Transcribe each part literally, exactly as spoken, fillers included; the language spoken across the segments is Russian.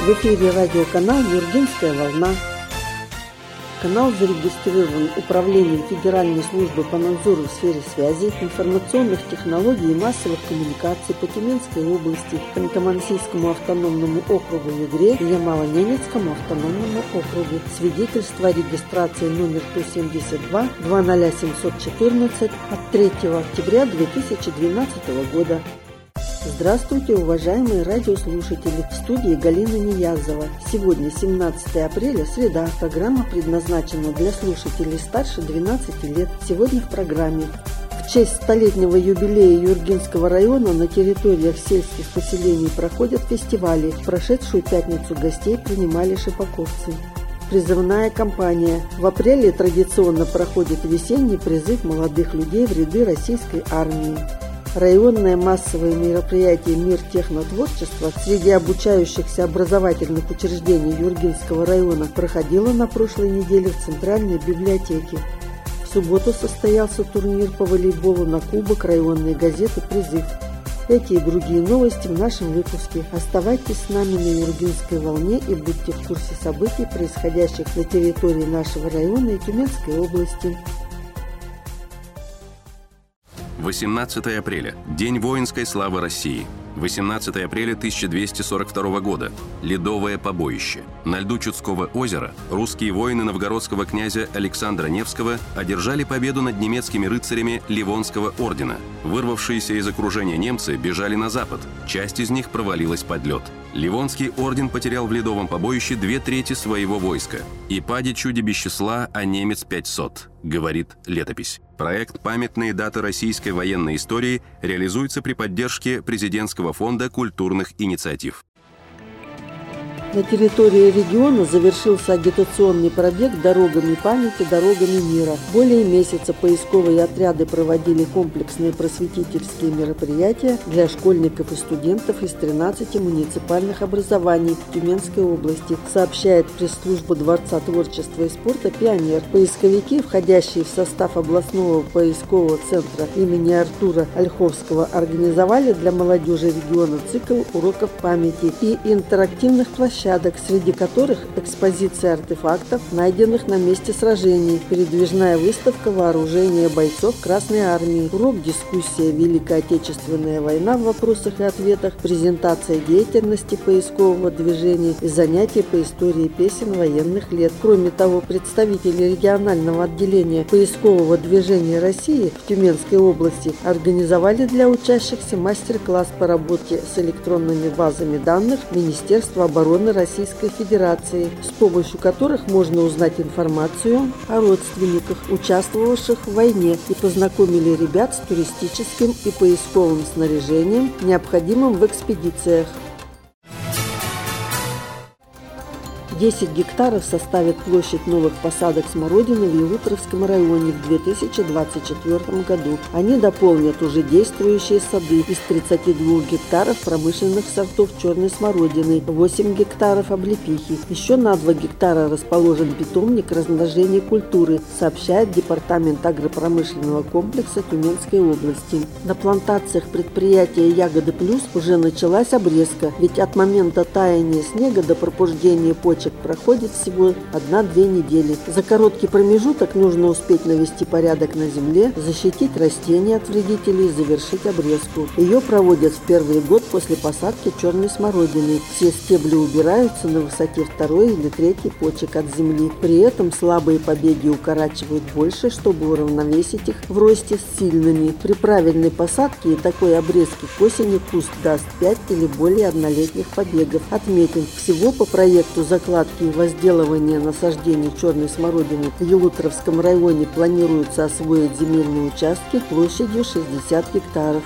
В эфире радиоканал «Юргенская волна». Канал зарегистрирован Управлением Федеральной службы по надзору в сфере связи, информационных технологий и массовых коммуникаций по Тюменской области, Ханты-Мансийскому автономному округу Югре и Ямало-Ненецкому автономному округу. Свидетельство о регистрации номер сто семьдесят два два ноль семь четырнадцать от третьего октября две тысячи двенадцатого года. Здравствуйте, уважаемые радиослушатели! В студии Галина Ниязова. Сегодня семнадцатое апреля, среда. Программа предназначена для слушателей старше двенадцати лет. Сегодня в программе: в честь столетнего юбилея Юргенского района на территориях сельских поселений проходят фестивали. В прошедшую пятницу гостей принимали шипаковцы. Призывная кампания. В апреле традиционно проходит весенний призыв молодых людей в ряды российской армии. Районное массовое мероприятие «Мир технотворчества» среди обучающихся образовательных учреждений Юргенского района проходило на прошлой неделе в Центральной библиотеке. В субботу состоялся турнир по волейболу на кубок районной газеты «Призыв». Эти и другие новости в нашем выпуске. Оставайтесь с нами на Юргенской волне и будьте в курсе событий, происходящих на территории нашего района и Тюменской области. восемнадцатое апреля. День воинской славы России. восемнадцатое апреля тысяча двести сорок второго года. Ледовое побоище. На льду Чудского озера русские воины новгородского князя Александра Невского одержали победу над немецкими рыцарями Ливонского ордена. Вырвавшиеся из окружения немцы бежали на запад. Часть из них провалилась под лед. Ливонский орден потерял в ледовом побоище две трети своего войска. «И пади чуди без числа, а немец пятьсот», говорит летопись. Проект «Памятные даты российской военной истории» реализуется при поддержке Президентского фонда культурных инициатив. На территории региона завершился агитационный пробег «Дорогами памяти, дорогами мира». Более месяца поисковые отряды проводили комплексные просветительские мероприятия для школьников и студентов из тринадцати муниципальных образований Тюменской области, сообщает пресс-служба Дворца творчества и спорта «Пионер». Поисковики, входящие в состав областного поискового центра имени Артура Ольховского, организовали для молодежи региона цикл уроков памяти и интерактивных площадок, среди которых экспозиция артефактов, найденных на месте сражений, передвижная выставка вооружения бойцов Красной Армии, урок дискуссия «Великая Отечественная война» в вопросах и ответах, презентация деятельности поискового движения и занятия по истории песен военных лет. Кроме того, представители регионального отделения поискового движения России в Тюменской области организовали для учащихся мастер-класс по работе с электронными базами данных Министерства обороны Российской Федерации, с помощью которых можно узнать информацию о родственниках, участвовавших в войне, и познакомили ребят с туристическим и поисковым снаряжением, необходимым в экспедициях. десять гектаров составит площадь новых посадок смородины в Елутровском районе в две тысячи двадцать четвёртом году. Они дополнят уже действующие сады из тридцати двух гектаров промышленных сортов черной смородины, восемь гектаров облепихи. Еще на два гектара расположен питомник размножения культуры, сообщает Департамент агропромышленного комплекса Тюменской области. На плантациях предприятия «Ягоды Плюс» уже началась обрезка, ведь от момента таяния снега до пробуждения почек проходит всего одна-две недели. За короткий промежуток нужно успеть навести порядок на земле, защитить растения от вредителей и завершить обрезку. Ее проводят в первый год после посадки черной смородины. Все стебли убираются на высоте второй или третьей почек от земли. При этом слабые побеги укорачивают больше, чтобы уравновесить их в росте с сильными. При правильной посадке и такой обрезке к осени куст даст пять или более однолетних побегов. Отметим, всего по проекту закладки и возделывания насаждений черной смородины в Елутровском районе планируется освоить земельные участки площадью шестьдесят гектаров.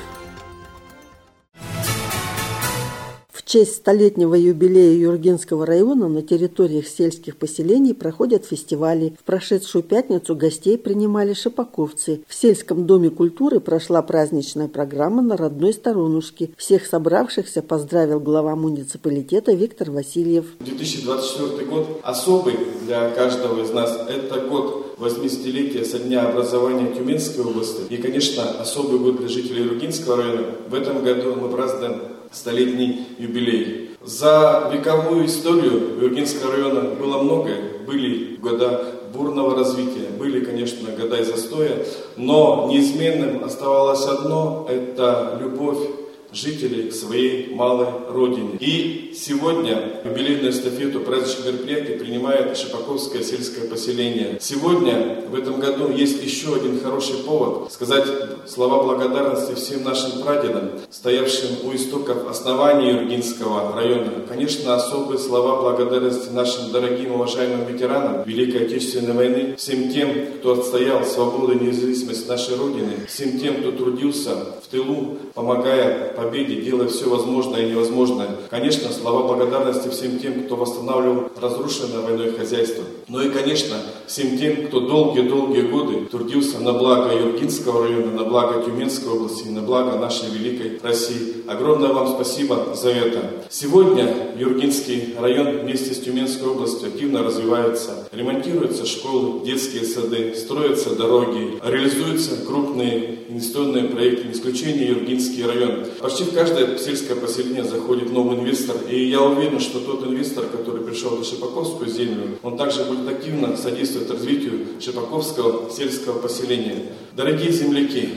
В честь столетнего юбилея Юргенского района на территориях сельских поселений проходят фестивали. В прошедшую пятницу гостей принимали шипаковцы. В сельском доме культуры прошла праздничная программа на родной сторонушке. Всех собравшихся поздравил глава муниципалитета Виктор Васильев. две тысячи двадцать четвёртый год особый для каждого из нас. Это год восьмидесятилетия со дня образования Тюменской области. И, конечно, особый год для жителей Юргенского района. В этом году мы празднуем столетний юбилей. За вековую историю Юргинского района было многое. Были года бурного развития, были, конечно, года и застоя, но неизменным оставалось одно – это любовь жителей к своей малой родине. И сегодня юбилейную эстафету праздничных мероприятий принимает Шипаковское сельское поселение. Сегодня, в этом году, есть еще один хороший повод сказать слова благодарности всем нашим прадедам, стоявшим у истоков основания Юргинского района. Конечно, особые слова благодарности нашим дорогим уважаемым ветеранам Великой Отечественной войны, всем тем, кто отстоял свободу и независимость нашей Родины, всем тем, кто трудился в тылу, помогая победе, делая все возможное и невозможное. Конечно, слова благодарности всем тем, кто восстанавливал разрушенное войной хозяйство. Ну и, конечно, всем тем, кто долгие-долгие годы трудился на благо Юргинского района, на благо Тюменской области, на благо нашей великой России. Огромное вам спасибо за это. Сегодня Юргинский район вместе с Тюменской областью активно развивается. Ремонтируются школы, детские сады, строятся дороги, реализуются крупные инвестиционные проекты, не исключение Юргинский район. Почти в каждое сельское поселение заходит новый инвестор, и я уверен, что тот инвестор, который пришел на Шипаковскую землю, он также будет активно содействовать развитию Шипаковского сельского поселения. Дорогие земляки,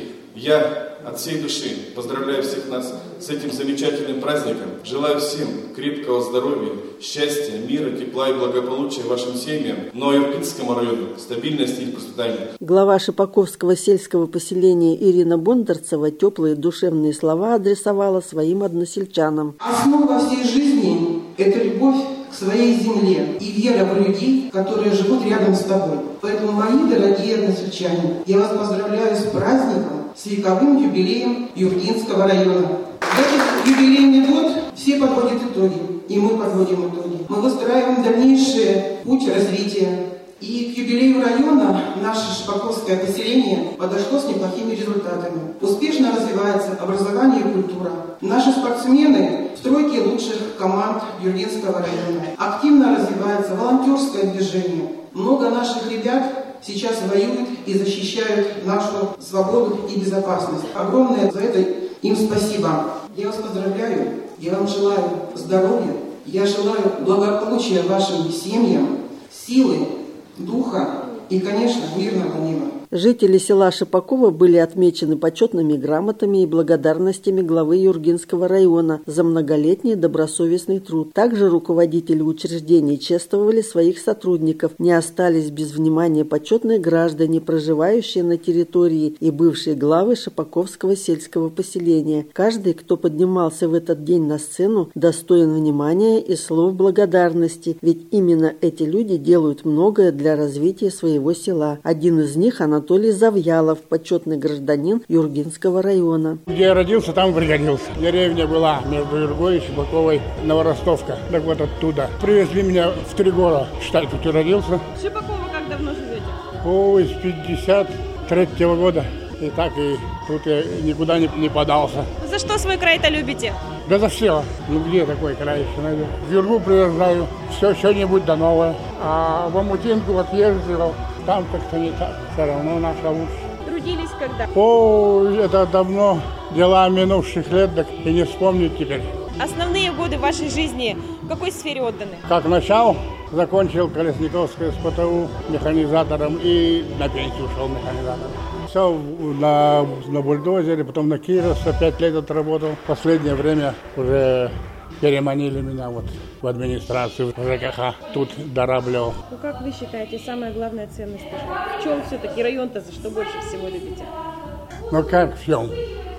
я от всей души поздравляю всех нас с этим замечательным праздником. Желаю всем крепкого здоровья, счастья, мира, тепла и благополучия вашим семьям, но и Юргинскому району стабильности и процветания. Глава Шипаковского сельского поселения Ирина Бондарцева теплые душевные слова адресовала своим односельчанам. Основа всей жизни – это любовь к своей земле и вера в людей, которые живут рядом с тобой. Поэтому, мои дорогие односельчане, я вас поздравляю с праздником, с вековым юбилеем Юргинского района. В этот юбилейный год все подводят итоги, и мы подводим итоги. Мы выстраиваем дальнейший путь развития. И к юбилею района наше Шипаковское поселение подошло с неплохими результатами. Успешно развивается образование и культура. Наши спортсмены в тройке лучших команд Юргинского района. Активно развивается волонтерское движение. Много наших ребят сейчас воюют и защищают нашу свободу и безопасность. Огромное за это им спасибо. Я вас поздравляю, я вам желаю здоровья, я желаю благополучия вашим семьям, силы, духа и, конечно, мирного неба. Жители села Шипаково были отмечены почетными грамотами и благодарностями главы Юргинского района за многолетний добросовестный труд. Также руководители учреждений чествовали своих сотрудников. Не остались без внимания почетные граждане, проживающие на территории, и бывшие главы Шипаковского сельского поселения. Каждый, кто поднимался в этот день на сцену, достоин внимания и слов благодарности, ведь именно эти люди делают многое для развития своего села. Один из них – Анатолий Завьялов, почетный гражданин Юргинского района. Где я родился, там пригодился. Деревня была между Юргой и Шипаковой, Новоростовка. Так вот оттуда. Привезли меня в три года. Считай, тут и родился. В Шипаково как давно живете? О, с пятьдесят третьего года. И так и тут я никуда не, не подался. За что свой край-то любите? Да за все. Ну где такой край еще найду? В Юргу приезжаю, все что-нибудь да новое. А в Амутинку вот ездил, там как-то не так. Все равно наша лучше. Трудились когда? О, это давно. Дела минувших лет, так и не вспомнить теперь. Основные годы вашей жизни в какой сфере отданы? Как начал, закончил Колесниковское СПТУ механизатором и на пенсию ушел механизатором. Все на, на бульдозере, потом на Кировце пять лет отработал. Последнее время уже переманили меня вот в администрацию ЖКХ. Тут дораблил. Ну как вы считаете, самая главная ценность? В чем все-таки район-то за что больше всего любите? Ну как в чем?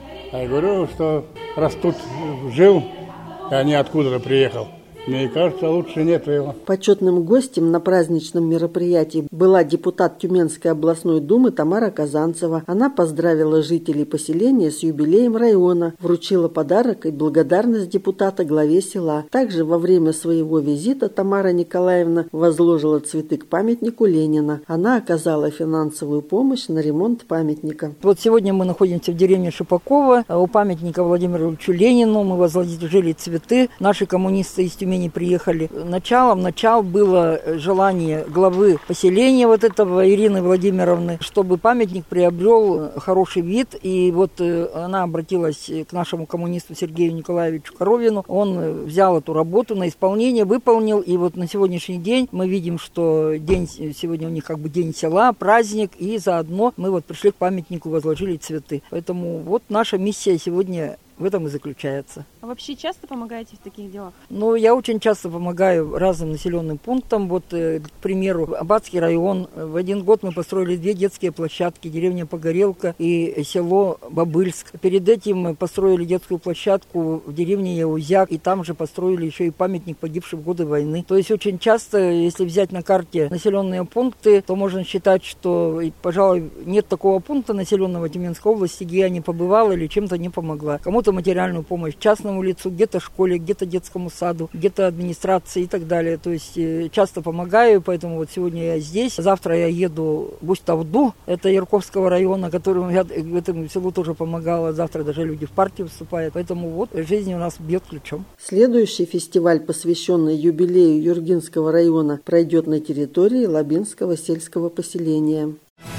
Я говорю, что раз тут жил, а не откуда-то приехал. Мне кажется, лучше нет его. Почетным гостем на праздничном мероприятии была депутат Тюменской областной думы Тамара Казанцева. Она поздравила жителей поселения с юбилеем района, вручила подарок и благодарность депутата главе села. Также во время своего визита Тамара Николаевна возложила цветы к памятнику Ленина. Она оказала финансовую помощь на ремонт памятника. Вот сегодня мы находимся в деревне Шипаково. У памятника Владимиру Ильичу Ленину мы возложили цветы. Наши коммунисты из Тюмени семьи приехали. Началом, начал было желание главы поселения вот этого Ирины Владимировны, чтобы памятник приобрел хороший вид. И вот она обратилась к нашему коммунисту Сергею Николаевичу Коровину. Он взял эту работу на исполнение, выполнил. И вот на сегодняшний день мы видим, что день сегодня у них как бы день села, праздник. И заодно мы вот пришли к памятнику, возложили цветы. Поэтому вот наша миссия сегодня в этом и заключается. А вообще часто помогаете в таких делах? Ну, я очень часто помогаю разным населенным пунктам. Вот, к примеру, Аббатский район. В один год мы построили две детские площадки. Деревня Погорелка и село Бобыльск. Перед этим мы построили детскую площадку в деревне Яузяк. И там же построили еще и памятник погибшим в годы войны. То есть очень часто, если взять на карте населенные пункты, то можно считать, что, пожалуй, нет такого пункта населенного Тюменской области, где я не побывала или чем-то не помогла. Кому-то материальную помощь частному лицу, где-то школе, где-то детскому саду, где-то администрации и так далее. То есть часто помогаю, поэтому вот сегодня я здесь. Завтра я еду в Усть-Тавду, это Ярковского района, которому я в этом селу тоже помогала. Завтра даже люди в партию вступают. Поэтому вот жизнь у нас бьет ключом. Следующий фестиваль, посвященный юбилею Юргинского района, пройдет на территории Лабинского сельского поселения.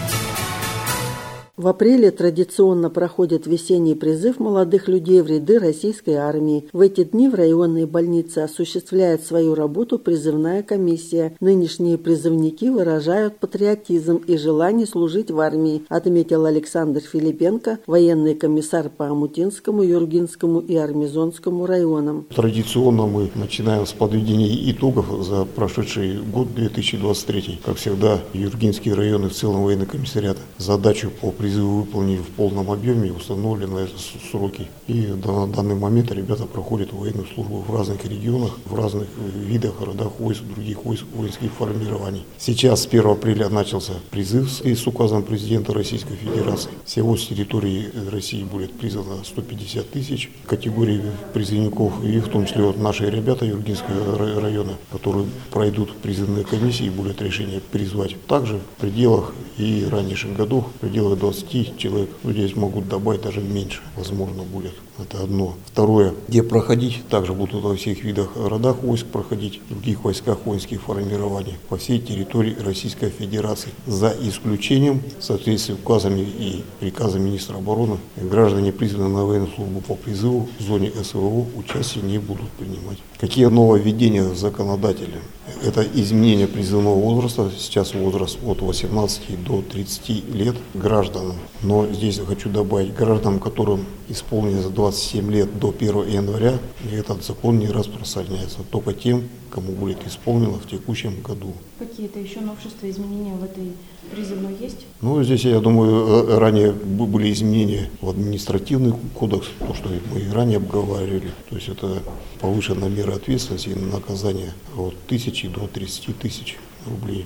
В апреле традиционно проходит весенний призыв молодых людей в ряды российской армии. В эти дни в районной больнице осуществляет свою работу призывная комиссия. Нынешние призывники выражают патриотизм и желание служить в армии, отметил Александр Филипенко, военный комиссар по Амутинскому, Юргинскому и Армизонскому районам. Традиционно мы начинаем с подведения итогов за прошедший год две тысячи двадцать третий. Как всегда, Юргинский район и в целом военный комиссариат задачу по призыву выполнили в полном объеме, установленные сроки. И на данный момент ребята проходят военную службу в разных регионах, в разных видах, родах войск, других войск, воинских формирований. Сейчас с первого апреля начался призыв с указом президента Российской Федерации. Всего с территории России будет призвано сто пятьдесят тысяч категорий призывников, и в том числе вот наши ребята Юргинского района, которые пройдут призывные комиссии и будет решение призвать. Также в пределах и ранних годов, в пределах двадцати человек, ну, здесь могут добавить даже меньше, возможно, будет. Это одно. Второе, где проходить, также будут во всех видах родах войск проходить, в других войсках воинских формирований по всей территории Российской Федерации, за исключением, в соответствии с указами и приказом министра обороны, граждане, призванные на военную службу по призыву в зоне СВО, участие не будут принимать. Какие нововведения законодателя? Это изменение призывного возраста. Сейчас возраст от восемнадцати до тридцати лет гражданам. Но здесь я хочу добавить гражданам, которым исполнилось двадцать семь лет до первого января, этот закон не распространяется. Только тем, кому будет исполнено в текущем году. Какие-то еще новшества, изменения в этой призывной есть? Ну, здесь, я думаю, ранее были изменения в административный кодекс, то, что мы и ранее обговаривали. То есть это повышенная мера ответственности и наказание от тысячи до тридцати тысяч рублей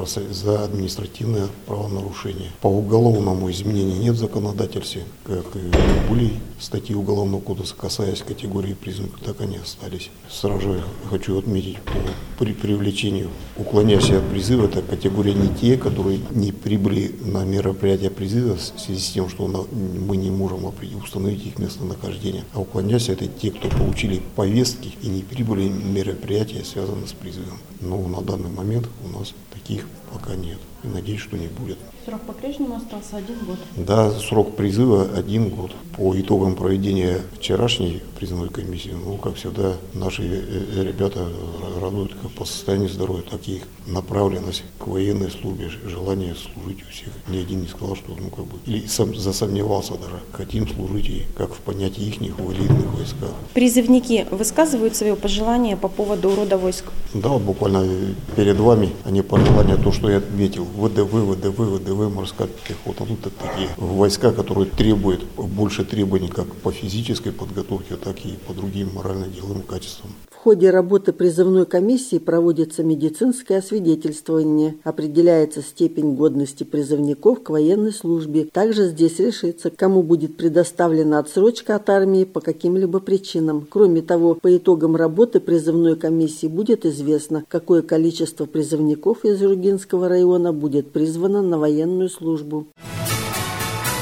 за административное правонарушение. По уголовному изменению нет в законодательстве, как и были статьи Уголовного кодекса, касаясь категории призывников, так они остались. Сразу же хочу отметить, по при привлечению уклоняющихся от призыва, это категория не те, которые не прибыли на мероприятие призыва в связи с тем, что мы не можем установить их местонахождение, а уклоняющиеся это те, кто получили повестки и не прибыли на мероприятия, связанные с призывом. Но на данный момент у нас таких пока нет. И надеюсь, что не будет. Срок по-прежнему остался один год? Да, срок призыва один год. По итогам проведения вчерашней призывной комиссии, ну, как всегда, наши ребята радуют как по состоянию здоровья, так и их направленность к военной службе, желание служить у всех. Ни один не сказал, что, ну, как бы, или сам засомневался даже. Хотим служить, и как в понятии их в элитных войсках. Призывники высказывают свое пожелание по поводу рода войск? Да, вот буквально перед вами они пожелания, то, что я отметил. ВДВ, ВДВ, ВДВ, морская пехота. Ну, это такие войска, которые требуют больше требований как по физической подготовке, так и по другим морально-деловым качествам. В ходе работы призывной комиссии проводится медицинское освидетельствование, определяется степень годности призывников к военной службе. Также здесь решится, кому будет предоставлена отсрочка от армии по каким-либо причинам. Кроме того, по итогам работы призывной комиссии будет известно, какое количество призывников из Юргинского района будет призвано на военную службу.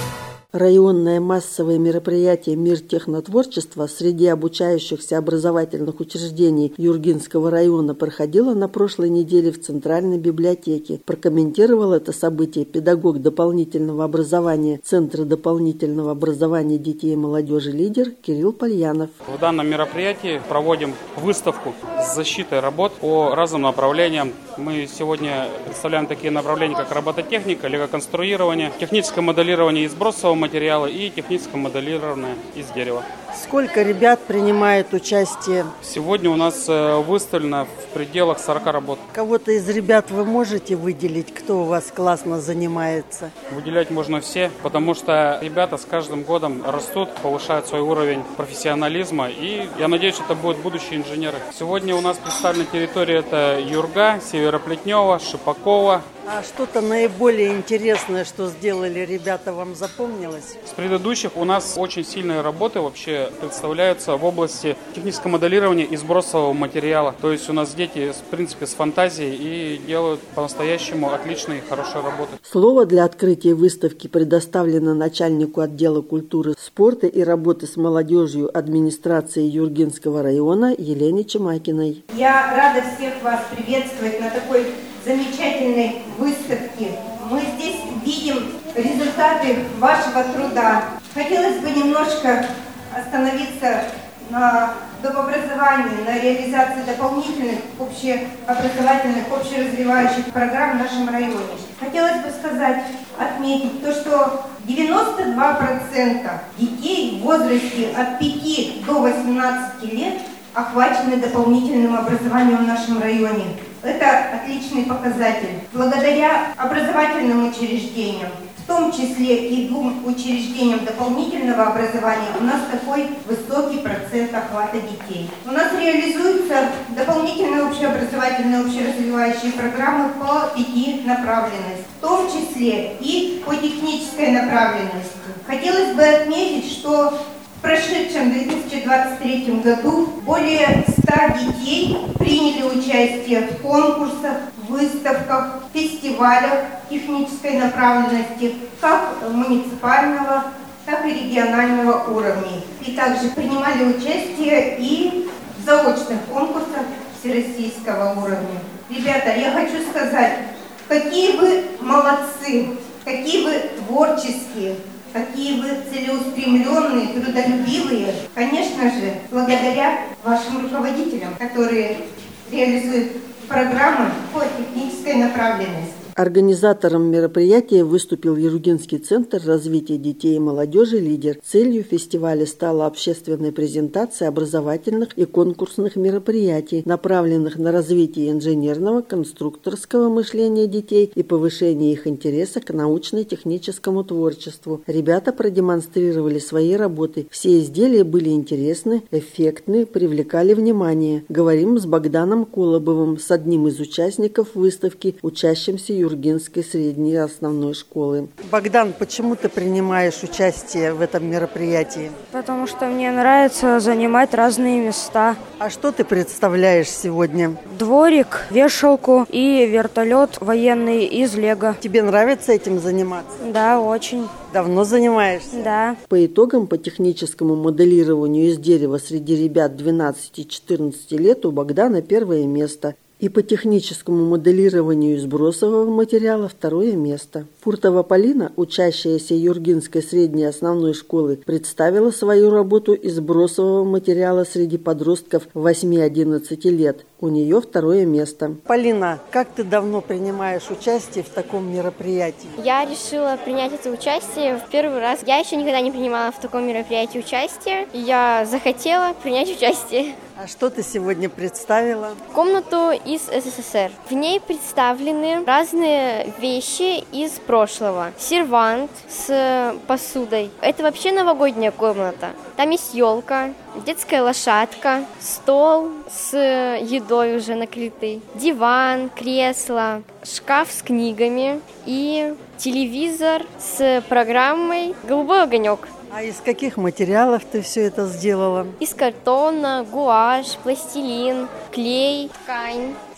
Районное массовое мероприятие «Мир технотворчества» среди обучающихся образовательных учреждений Юргинского района проходило на прошлой неделе в Центральной библиотеке. Прокомментировал это событие педагог дополнительного образования Центра дополнительного образования детей и молодежи «Лидер» Кирилл Пальянов. В данном мероприятии проводим выставку с защитой работ по разным направлениям. Мы сегодня представляем такие направления, как робототехника, лего-конструирование, техническое моделирование из бросового материала и техническое моделирование из дерева. Сколько ребят принимает участие? Сегодня у нас выставлено в пределах сорок работ. Кого-то из ребят вы можете выделить, кто у вас классно занимается? Выделять можно все, потому что ребята с каждым годом растут, повышают свой уровень профессионализма, и я надеюсь, это будут будущие инженеры. Сегодня у нас представлена территория это Юрга, Североплетнево, Шипакова. А что-то наиболее интересное, что сделали ребята, вам запомнилось? С предыдущих у нас очень сильные работы вообще представляются в области технического моделирования из бросового материала. То есть у нас дети, в принципе, с фантазией и делают по-настоящему отличные, хорошие работы. Слово для открытия выставки предоставлено начальнику отдела культуры, спорта и работы с молодежью администрации Юргинского района Елене Чемакиной. Я рада всех вас приветствовать на такой замечательной выставке. Мы здесь видим результаты вашего труда. Хотелось бы немножко остановиться на дообразовании, на реализации дополнительных общеобразовательных, общеразвивающих программ в нашем районе. Хотелось бы сказать, отметить то, что девяносто два процента детей в возрасте от пяти до восемнадцати лет охвачены дополнительным образованием в нашем районе. Это отличный показатель. Благодаря образовательным учреждениям, в том числе и двум учреждениям дополнительного образования, у нас такой высокий процент охвата детей. У нас реализуются дополнительные общеобразовательные, общеразвивающие программы по пяти направленностям, в том числе и по технической направленности. Хотелось бы отметить, что в прошедшем две тысячи двадцать третьем году более ста детей приняли участие в конкурсах, выставках, фестивалях технической направленности, как муниципального, так и регионального уровней. И также принимали участие и в заочных конкурсах всероссийского уровня. Ребята, я хочу сказать, какие вы молодцы, какие вы творческие, какие вы целеустремленные, трудолюбивые. Конечно же, благодаря вашим руководителям, которые реализуют программы по технической направленности. Организатором мероприятия выступил Юргинский центр развития детей и молодежи «Лидер». Целью фестиваля стала общественная презентация образовательных и конкурсных мероприятий, направленных на развитие инженерного, конструкторского мышления детей и повышение их интереса к научно-техническому творчеству. Ребята продемонстрировали свои работы. Все изделия были интересны, эффектны, привлекали внимание. Говорим с Богданом Колобовым, с одним из участников выставки, учащимся Юргинской средней основной школы. Богдан, почему ты принимаешь участие в этом мероприятии? Потому что мне нравится занимать разные места. А что ты представляешь сегодня? Дворик, вешалку и вертолет военный из лего. Тебе нравится этим заниматься? Да, очень. Давно занимаешься? Да. По итогам по техническому моделированию из дерева среди ребят двенадцати-четырнадцати лет у Богдана первое место. И по техническому моделированию из бросового материала второе место. Фуртова Полина, учащаяся Юргинской средней основной школы, представила свою работу из бросового материала среди подростков восьми-одиннадцати лет. У нее второе место. Полина, как ты давно принимаешь участие в таком мероприятии? Я решила принять это участие в первый раз. Я еще никогда не принимала в таком мероприятии участие. Я захотела принять участие. А что ты сегодня представила? Комнату из СССР. В ней представлены разные вещи из прошлого. Сервант с посудой. Это вообще новогодняя комната. Там есть елка, детская лошадка, стол с едой уже накрытый, диван, кресло, шкаф с книгами и телевизор с программой «Голубой огонек». А из каких материалов ты все это сделала? Из картона, гуашь, пластилин, клей, ткань.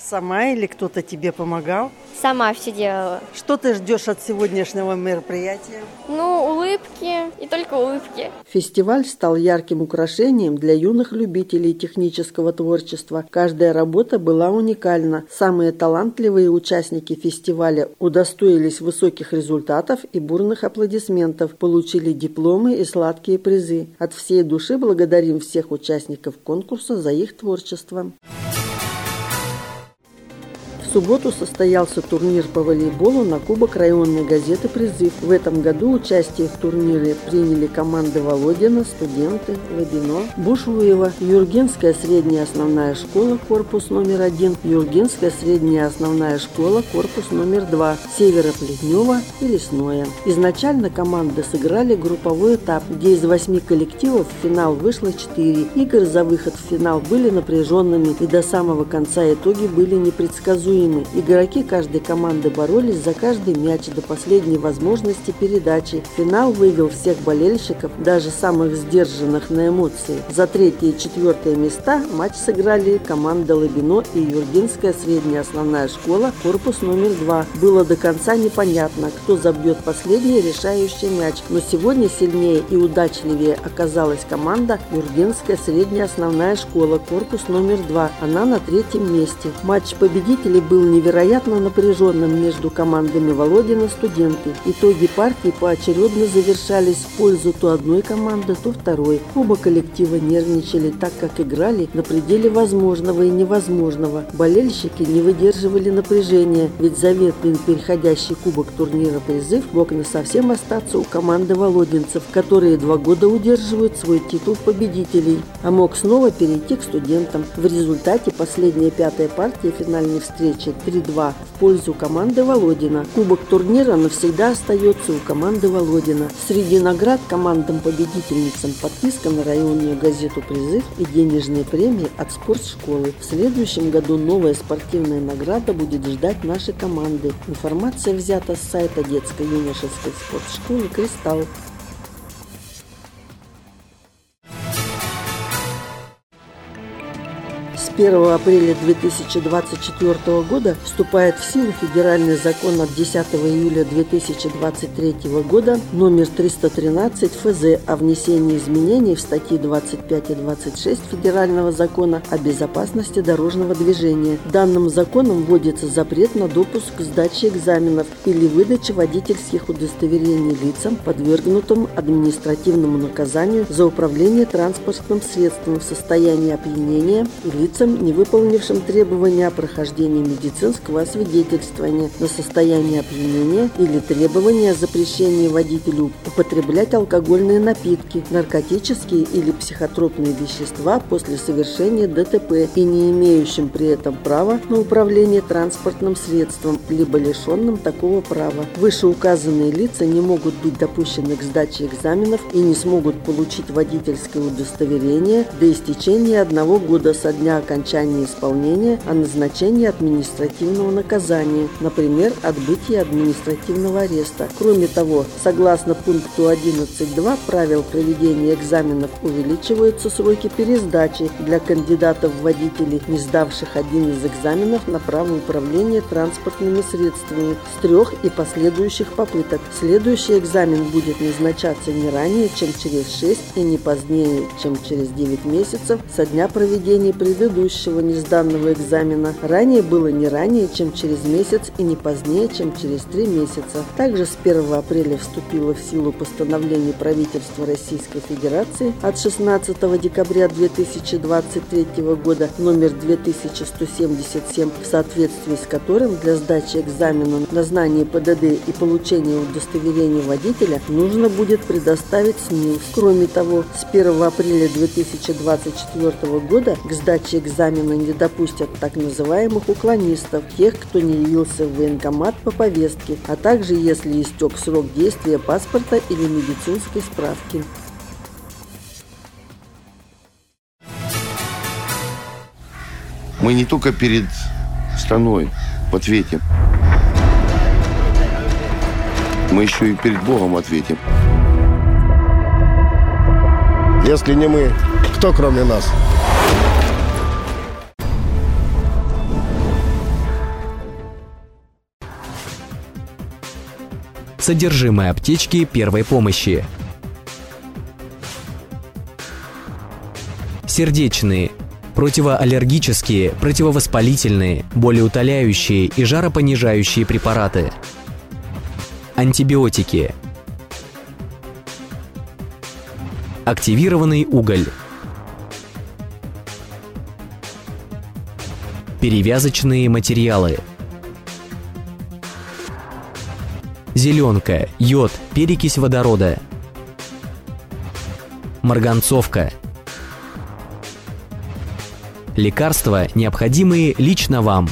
Сама или кто-то тебе помогал? Сама все делала. Что ты ждешь от сегодняшнего мероприятия? Ну, улыбки и только улыбки. Фестиваль стал ярким украшением для юных любителей технического творчества. Каждая работа была уникальна. Самые талантливые участники фестиваля удостоились высоких результатов и бурных аплодисментов, получили дипломы и сладкие призы. От всей души благодарим всех участников конкурса за их творчество. В субботу состоялся турнир по волейболу на Кубок районной газеты «Призыв». В этом году участие в турнире приняли команды Володина, Студенты, Лабино, Бушуева, Юргенская средняя основная школа, корпус номер один, Юргенская средняя основная школа, корпус номер два, Северо-Плетнева и Лесное. Изначально команды сыграли групповой этап, где из восьми коллективов в финал вышло четыре. Игры за выход в финал были напряженными, и до самого конца итоги были непредсказуемы. Игроки каждой команды боролись за каждый мяч до последней возможности передачи. Финал вывел всех болельщиков, даже самых сдержанных на эмоции. За третье и четвертое места матч сыграли команда Лабино и Юргенская средняя основная школа, корпус номер два. Было до конца непонятно, кто забьет последний решающий мяч, но сегодня сильнее и удачливее оказалась команда Юргенская средняя основная школа, корпус номер два. Она на третьем месте. Матч победителей был невероятно напряженным между командами Володина, Студенты. Итоги партии поочередно завершались в пользу то одной команды, то второй. Оба коллектива нервничали, так как играли на пределе возможного и невозможного. Болельщики не выдерживали напряжения, ведь заветный переходящий кубок турнира «Призыв» мог насовсем остаться у команды володинцев, которые два года удерживают свой титул победителей, а мог снова перейти к Студентам. В результате последняя пятая партия финальной встречи три-два в пользу команды Володина. Кубок турнира навсегда остается у команды Володина. Среди наград командам-победительницам подписка на районную газету «Призыв» и денежные премии от спортшколы. В следующем году новая спортивная награда будет ждать наши команды. Информация взята с сайта детско-юношеской спортшколы «Кристалл». С первого апреля две тысячи двадцать четвёртого года вступает в силу федеральный закон от десятого июля две тысячи двадцать третьего года номер триста тринадцать эф зэ о внесении изменений в статьи двадцать пять и двадцать шесть федерального закона о безопасности дорожного движения. Данным законом вводится запрет на допуск к сдаче экзаменов или выдаче водительских удостоверений лицам, подвергнутым административному наказанию за управление транспортным средством в состоянии опьянения и лицам, не выполнившим требования о прохождении медицинского освидетельствования на состояние опьянения или требования о запрещении водителю употреблять алкогольные напитки, наркотические или психотропные вещества после совершения дэ тэ пэ и не имеющим при этом права на управление транспортным средством, либо лишенным такого права. Вышеуказанные лица не могут быть допущены к сдаче экзаменов и не смогут получить водительское удостоверение до истечения одного года со дня окончания исполнения о назначении административного наказания, например, отбытие административного ареста. Кроме того, согласно пункту одиннадцать точка два правил проведения экзаменов увеличиваются сроки пересдачи для кандидатов в водители, не сдавших один из экзаменов на право управления транспортными средствами, с трех и последующих попыток. Следующий экзамен будет назначаться не ранее, чем через шесть и не позднее, чем через девять месяцев со дня проведения предыдущего несданного экзамена. Ранее было не ранее, чем через месяц и не позднее, чем через три месяца. Также с первого апреля вступило в силу постановление правительства Российской Федерации от шестнадцатого декабря две тысячи двадцать третьего года номер две тысячи сто семьдесят семь, в соответствии с которым для сдачи экзамена на знание пэ дэ дэ и получения удостоверения водителя нужно будет предоставить СНИЛС. Кроме того, с первого апреля две тысячи двадцать четвёртого года к сдаче экзамена не допустят так называемых уклонистов, тех, кто не явился в военкомат по повестке, а также если истек срок действия паспорта или медицинской справки. Мы не только перед страной в ответе, мы еще и перед Богом ответим. Если не мы, кто кроме нас? Содержимое аптечки первой помощи. Сердечные, противоаллергические, противовоспалительные, болеутоляющие и жаропонижающие препараты. Антибиотики. Активированный уголь. Перевязочные материалы. Зеленка, йод, перекись водорода. Марганцовка. Лекарства, необходимые лично вам.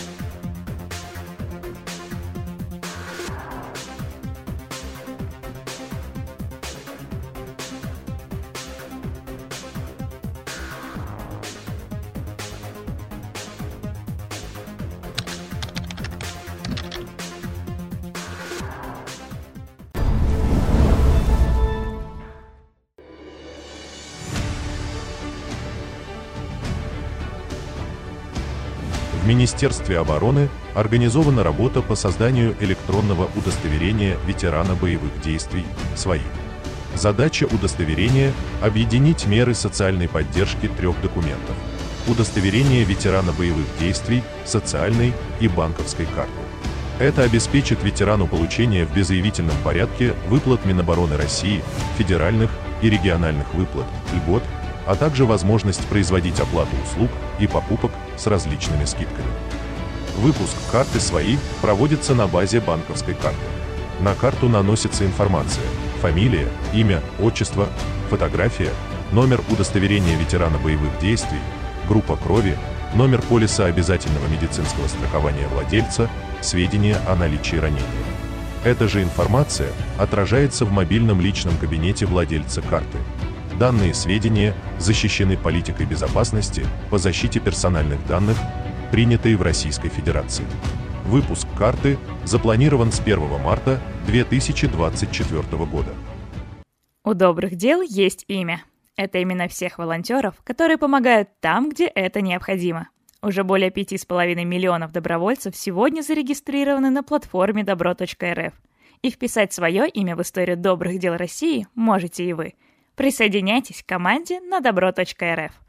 В Министерстве обороны организована работа по созданию электронного удостоверения ветерана боевых действий «Свои». Задача удостоверения – объединить меры социальной поддержки трех документов – удостоверение ветерана боевых действий, социальной и банковской карты. Это обеспечит ветерану получение в беззаявительном порядке выплат Минобороны России, федеральных и региональных выплат, льгот, а также возможность производить оплату услуг и покупок с различными скидками. Выпуск карты «Свои» проводится на базе банковской карты. На карту наносится информация: фамилия, имя, отчество, фотография, номер удостоверения ветерана боевых действий, группа крови, номер полиса обязательного медицинского страхования владельца, сведения о наличии ранения. Эта же информация отражается в мобильном личном кабинете владельца карты. Данные сведения защищены политикой безопасности по защите персональных данных, принятой в Российской Федерации. Выпуск карты запланирован с первого марта две тысячи двадцать четвёртого года. У добрых дел есть имя. Это имена всех волонтеров, которые помогают там, где это необходимо. Уже более пяти с половиной миллионов добровольцев сегодня зарегистрированы на платформе добро точка эр эф. И вписать свое имя в историю добрых дел России можете и вы. Присоединяйтесь к команде на добро точка эр эф.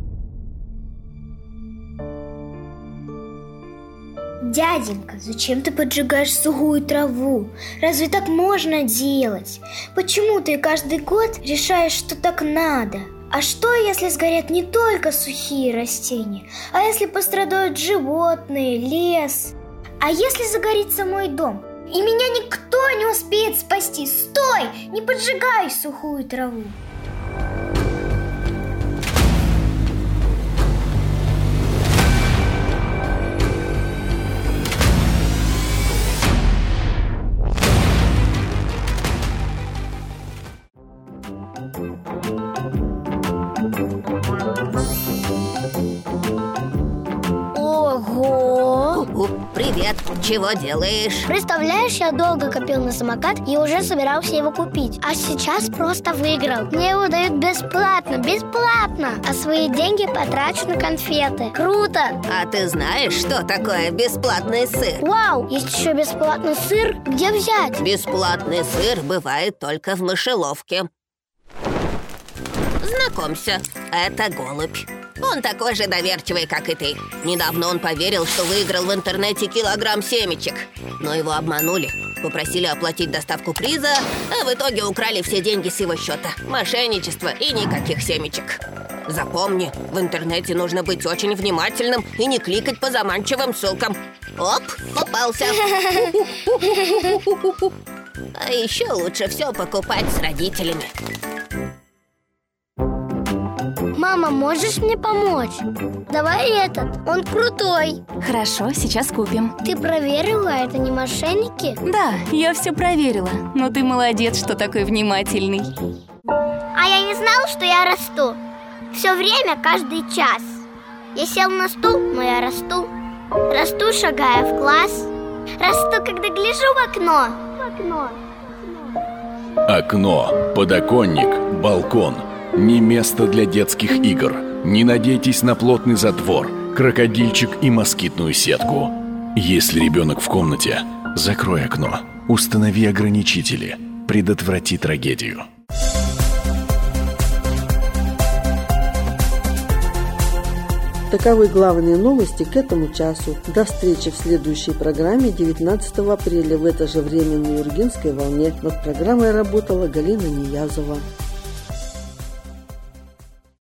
Дяденька, зачем ты поджигаешь сухую траву? Разве так можно делать? Почему ты каждый год решаешь, что так надо? А что, если сгорят не только сухие растения, а если пострадают животные, лес? А если загорится мой дом, и меня никто не успеет спасти? Стой! Не поджигай сухую траву! Привет, чего делаешь? Представляешь, я долго копил на самокат и уже собирался его купить. А сейчас просто выиграл. Мне его дают бесплатно, бесплатно. А свои деньги потрачу на конфеты. Круто! А ты знаешь, что такое бесплатный сыр? Вау, есть еще бесплатный сыр? Где взять? Бесплатный сыр бывает только в мышеловке. Знакомься, это голубь. Он такой же доверчивый, как и ты. Недавно он поверил, что выиграл в интернете килограмм семечек. Но его обманули. Попросили оплатить доставку приза, а в итоге украли все деньги с его счета. Мошенничество и никаких семечек. Запомни, в интернете нужно быть очень внимательным и не кликать по заманчивым ссылкам. Оп, попался. А еще лучше все покупать с родителями. Мама, можешь мне помочь? Давай этот, он крутой. Хорошо, сейчас купим. Ты проверила, это не мошенники? Да, я все проверила. Но ты молодец, что такой внимательный. А я не знал, что я расту. Все время, каждый час. Я сел на стул, но я расту. Расту, шагая в класс. Расту, когда гляжу в окно. В окно. Окно, подоконник, балкон. Не место для детских игр. Не надейтесь на плотный затвор, крокодильчик и москитную сетку. Если ребенок в комнате, закрой окно. Установи ограничители. Предотврати трагедию. Таковы главные новости к этому часу. До встречи в следующей программе девятнадцатого апреля в это же время на Юргенской волне. Над программой работала Галина Ниязова.